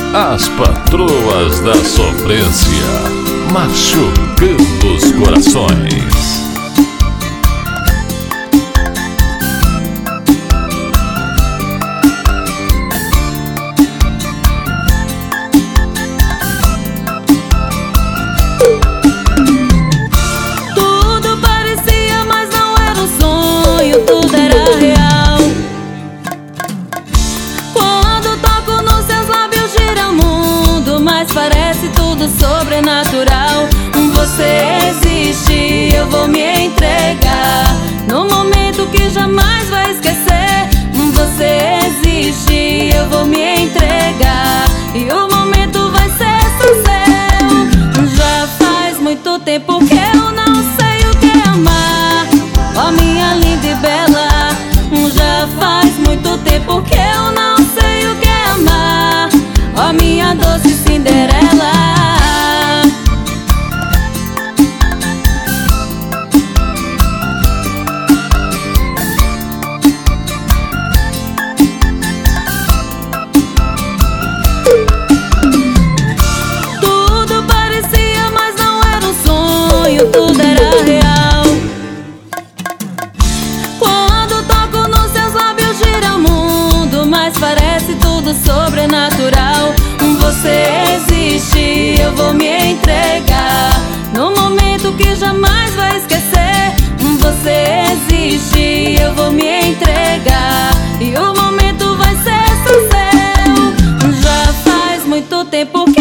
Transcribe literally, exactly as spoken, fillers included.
As patroas da sofrência, machucando os corações. Tudo parecia, mas não era um sonho, tudo era real. Quando toco nos seus lábios gira o mundo, mas parece tudo sobrenatural. Você existe, eu vou me entregar num momento que jamais vai esquecer. Você existe, eu vou me entregar e o momento vai ser só seu. Já faz muito tempo que eu não sei o que é amar, ó minha linda e bela. Já faz muito tempo que eu não sei o que é amar, ó minha doce Cinderela. Tudo parecia, mas não era um sonho, tudo era real. Quando toco nos seus lábios gira o mundo, mas parece tudo sobrenatural. Você existe, eu vou me entregar num momento que jamais vai esquecer. Você existe, eu vou me entregar e o momento vai ser só seu. Já faz muito tempo que